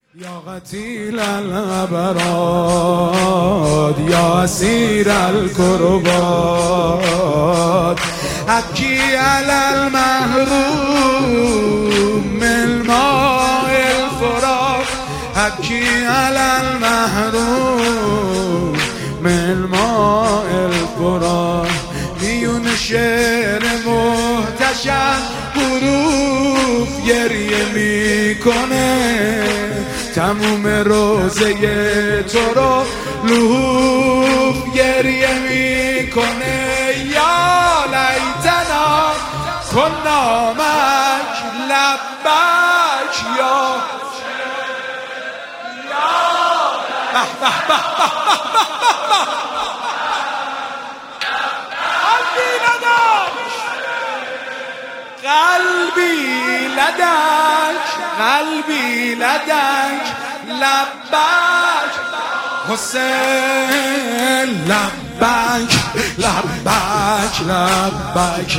یا قتیل الابراد یا اسیر الکربات ابکی علی المحروم من ماء الفرات ابکی علی المحروم من ماء الفرات میون شعر محتشم حروف گریه میکنه تموم روزه تو رو لحوف گریه میکنه یا لیتنا کنا معک لبک یا قلبی لدک لبک حسین لبک لبک لبک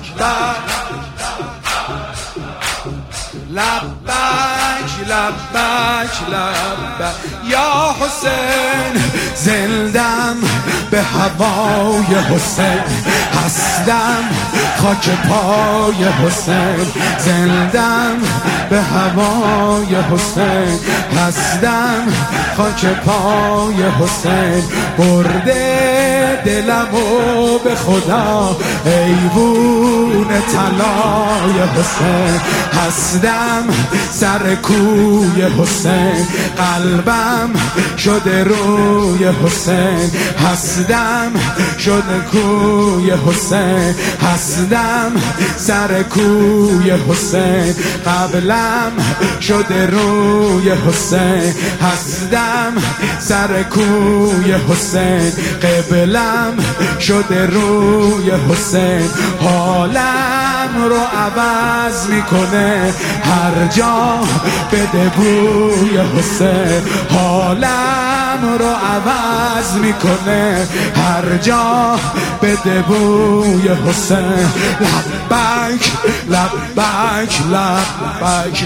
لبک لبک لبک یا حسین زندم به هوای حسین هستم خاک پای حسین زندم به هوای حسین هستم خاک پای حسین برده دلمو به خدا ایوون طلای حسین هستم سر کوی حسین قلبم شده روی حسین هستم شده کوی حسین هستم سر کوی حسین قبلم شده روی حسین هستم سر کوی حسین قبلم شده روی حسین حالم رو عوض میکنه هر جا بده بوی حسین حالم رو عوض میکنه هر جا بده بوی حسین لبک لبک لبک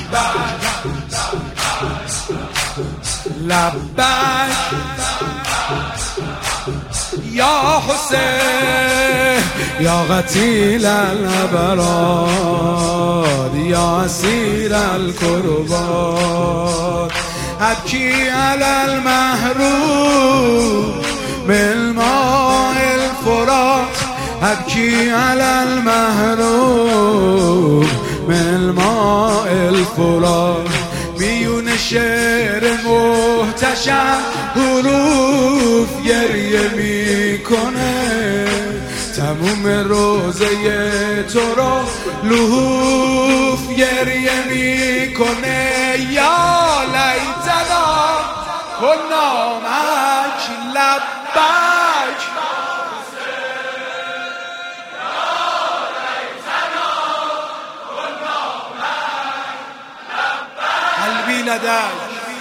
لبک یا حسین یا قتیل الابراد یا اسیر الکربات ابکی علی المحروم من ماء الفرات ابکی علی المحروم من ماء الفرات میون شعر محتشم حروف گریه میکنه تموم روزه تو رو لحوف گریه میکنه یا لیتنا کنا معک لبک قلبی لدک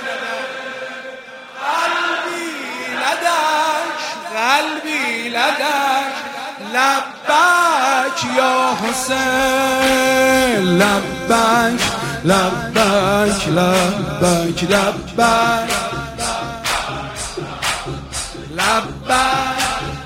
قلبی لدک لبک یا حسین لبک لبک لبک لبک لبک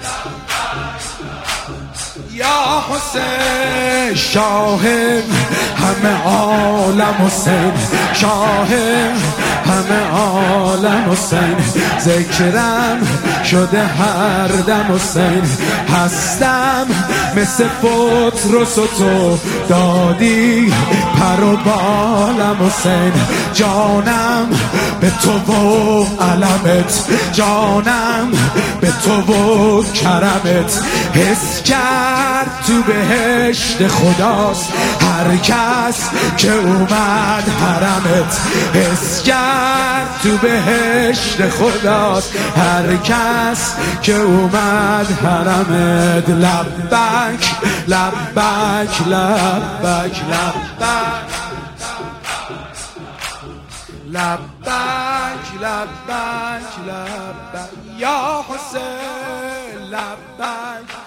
یا حسین شاه همه عالم حسین شاه همه عالم حسین ذکرم شده هر دم حسین هستم مثل پطرس تو دادی پر و بالم حسین جانم به تو و علمت جانم به تو و کرمت حس کرد تو بهشت خداست هر کس که اومد حرمت حس کرد تو بهشت خداست هر کس که اومد حرمت لبک لبک لبک لبک لبک لبک یا حسین لبک